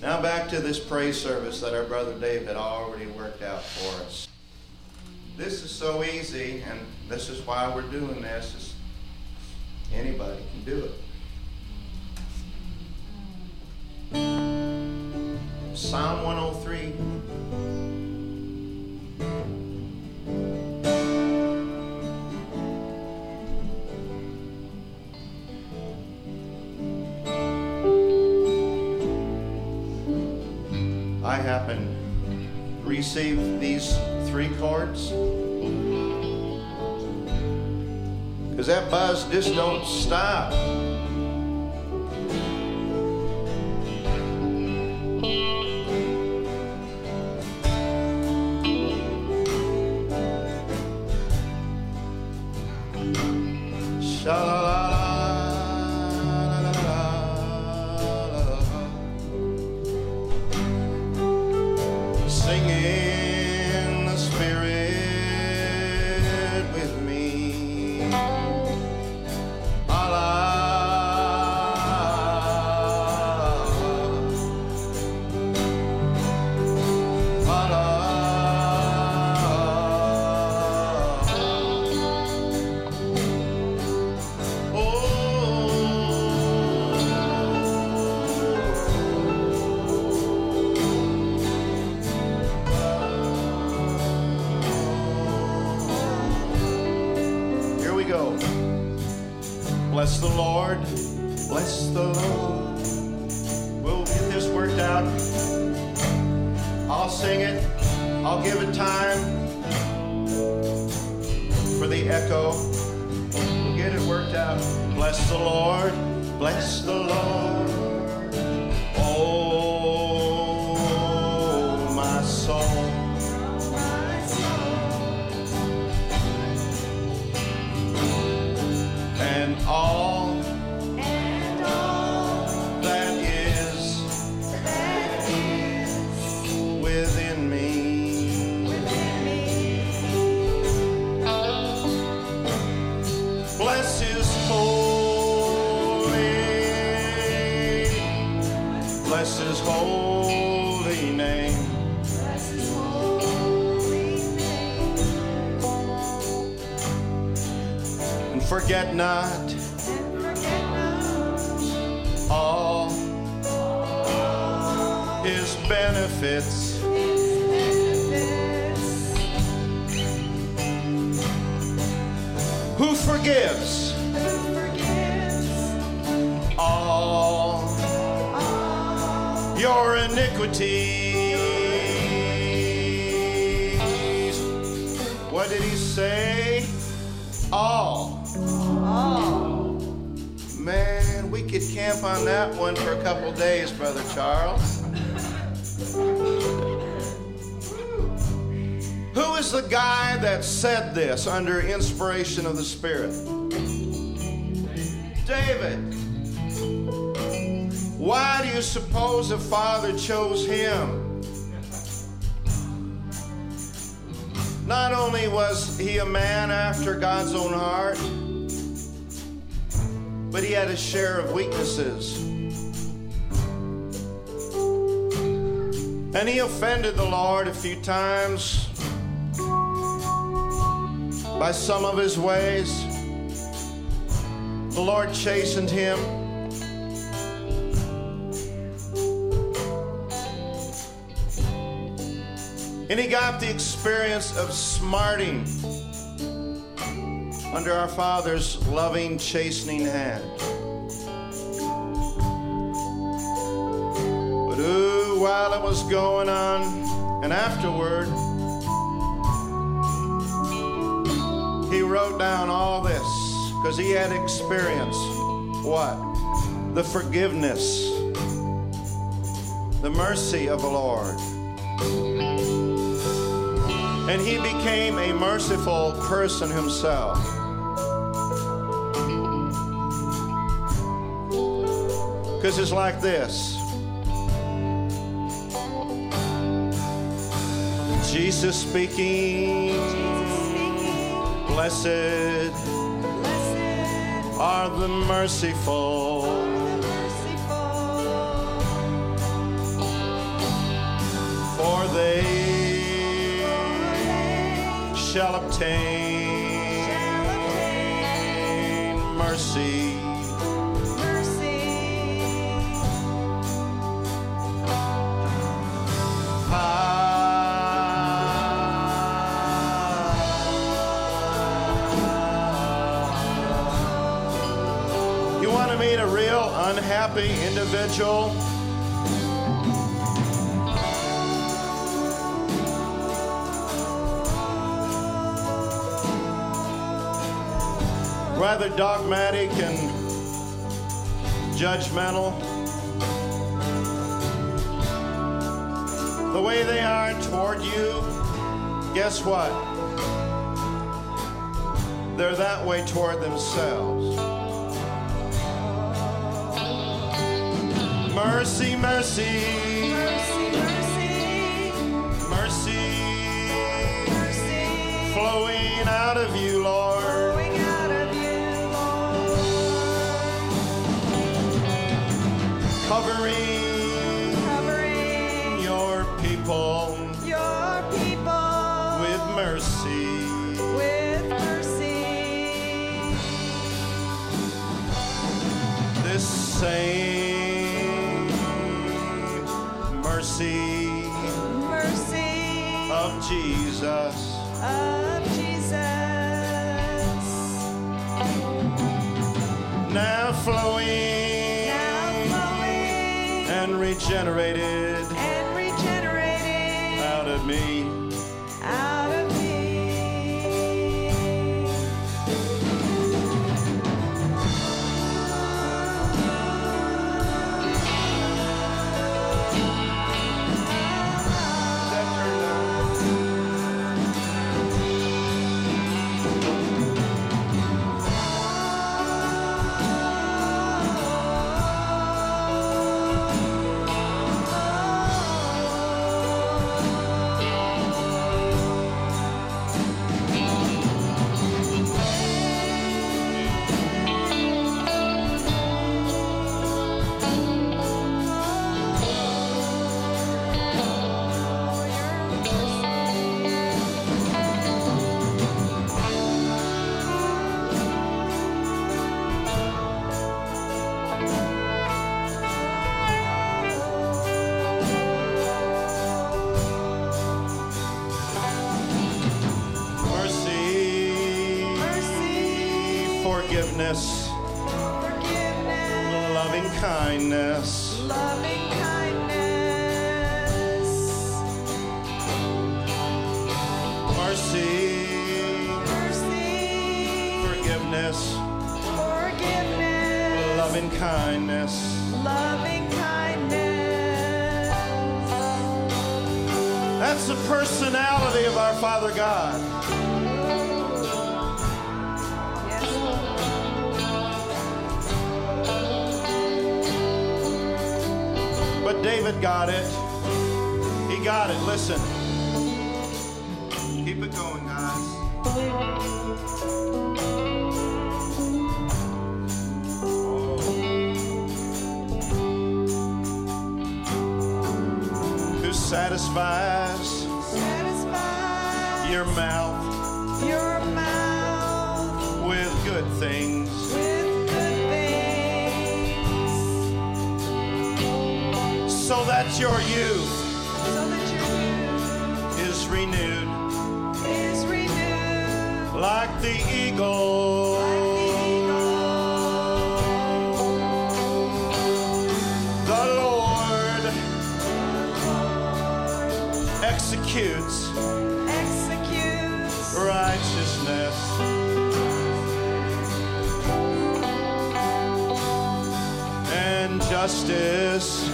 Now back to this praise service that our brother Dave had already worked out for us. This is so easy, and this is why we're doing this. Is anybody can do it. Psalm 103. I happen to receive these 3 chords because that buzz just don't stop. Bless the Lord, bless the Lord. We'll get this worked out. I'll sing it. I'll give it time for the echo. We'll get it worked out. Bless the Lord, bless the Lord. Oh, my soul. And all that is within me. Bless His holy name. And forget not all His benefits. Who forgives all your iniquities. What did He say? All. Man, we could camp on that one for a couple days, Brother Charles. Who is the guy that said this under inspiration of the Spirit? David. Why do you suppose the Father chose him? Not only was he a man after God's own heart, but he had a share of weaknesses. And he offended the Lord a few times by some of his ways. The Lord chastened him. And he got the experience of smarting under our Father's loving, chastening hand. But while it was going on, and afterward, he wrote down all this because he had experienced what? The forgiveness, the mercy of the Lord. And he became a merciful person himself. Because it's like this. Jesus speaking, blessed are the merciful, they shall obtain mercy. You want to meet a real unhappy individual? Rather dogmatic and judgmental. The way they are toward you, guess what? They're that way toward themselves. Mercy, mercy, Mercy, mercy, mercy, mercy, flowing out of you, Lord. flowing out of you, Lord. Covering your people with mercy. With mercy. This same mercy of Jesus. Now flowing and regenerated out of me. Forgiveness, loving kindness, mercy, forgiveness, loving kindness. That's the personality of our Father God. But David got it. He got it. Listen. Keep it going, guys. Who satisfies your mouth with good things. So that your youth is renewed like the eagle. The Lord executes righteousness. And justice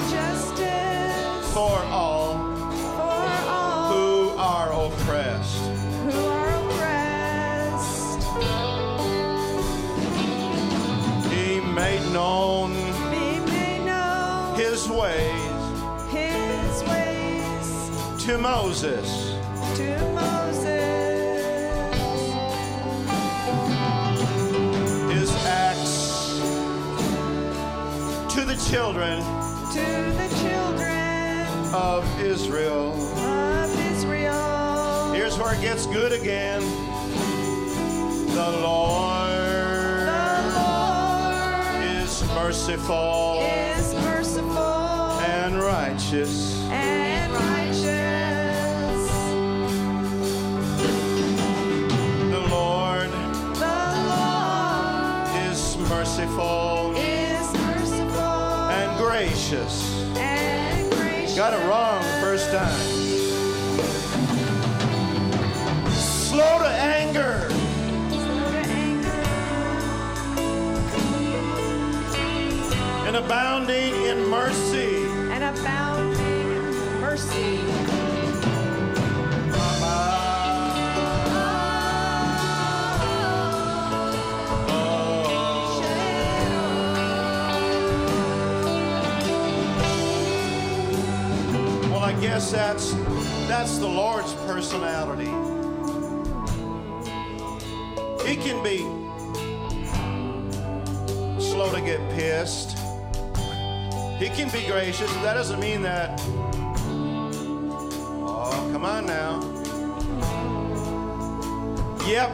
for all who are oppressed. He made known his ways to Moses. His acts to the children of Israel. of Israel. Here's where it gets good again. The Lord is merciful is merciful and righteous. and righteous. The Lord is merciful Is merciful and gracious. and gracious. Got it wrong the first time. Slow to anger. Slow to anger And abounding in mercy. and abounding in mercy. Well, I guess that's the Lord's personality. He can be slow to get pissed. He can be gracious. That doesn't mean that. Oh, come on now. Yep.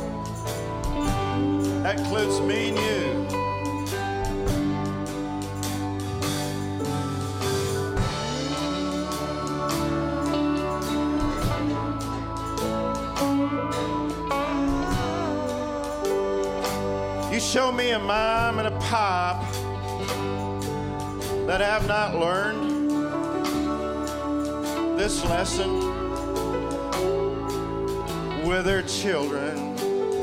That includes me and you. You show me a mom and a pop that have not learned this lesson with their children.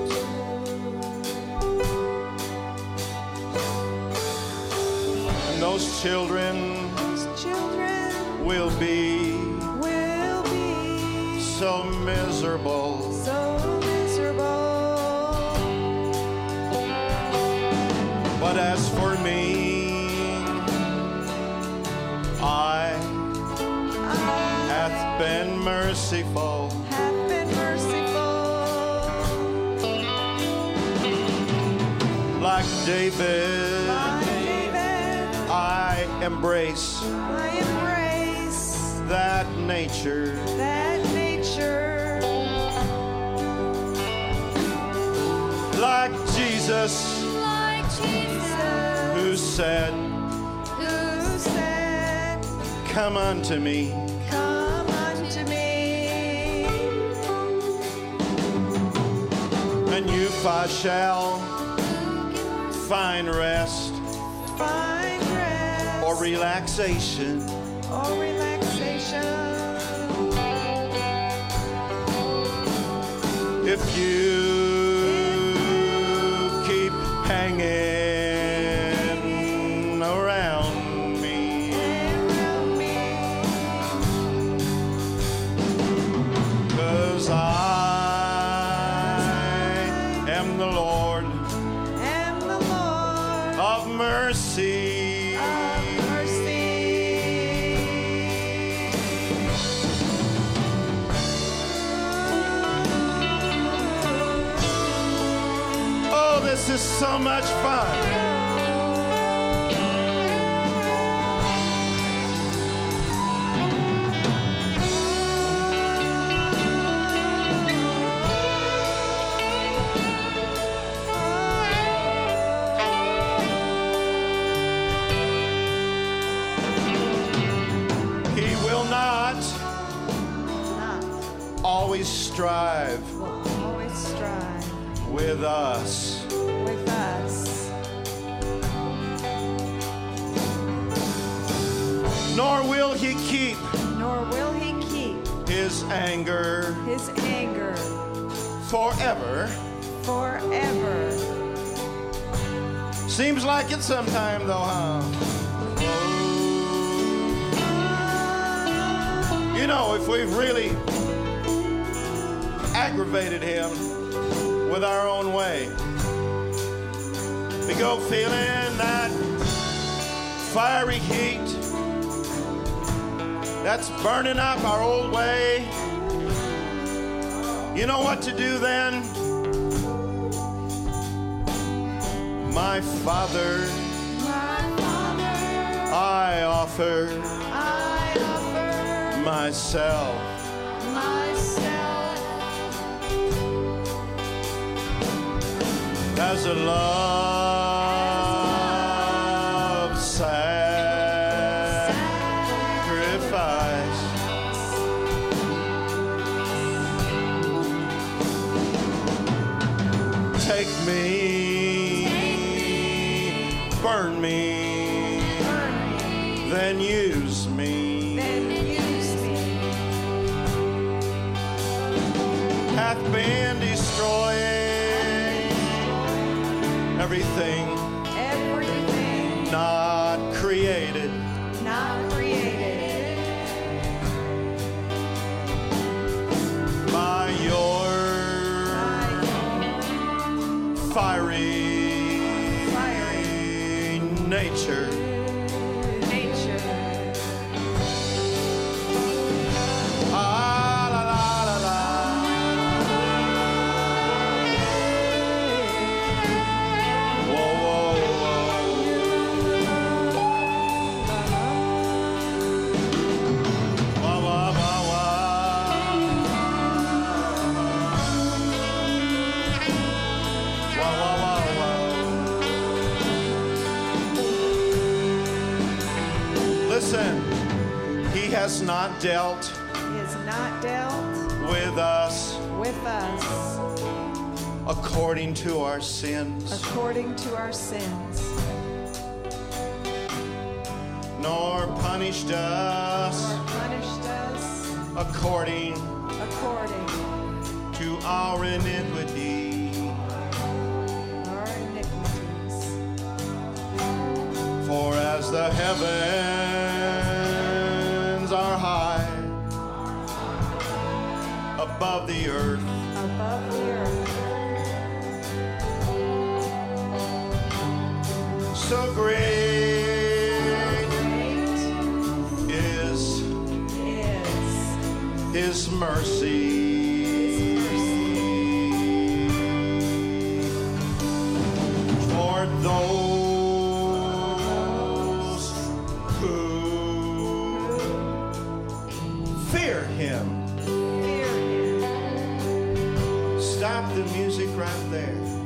And those children will be so miserable. So miserable. But as for me, I hath been merciful. Have been merciful. Like David, Like David, I embrace I embrace that nature. that nature. Like Jesus, Like Jesus, who said, Come unto me. Come unto me. And you shall find rest Find rest or relaxation. or relaxation. If you keep hanging around me, Around me. 'cause I am the Lord Am the Lord of mercy. of mercy. Oh, this is so much fun. He will not always strive Will always strive with us. with us. Nor will he keep Nor will he keep his anger his anger forever. forever. Seems like it sometime though, huh? You know, if we've really aggravated him with our own way, we go feeling that fiery heat that's burning up our old way. You know what to do then? My Father, My Father, I offer I offer myself. As a love sacrifice. Take me, burn me, then use me. Hath been destroying everything not created. By your fiery nature. Listen, he has not dealt with us according to our sins, nor punished us according to our iniquity. For as the heavens are high above the earth, so great is His mercy toward those who fear Him. Stop the music right there.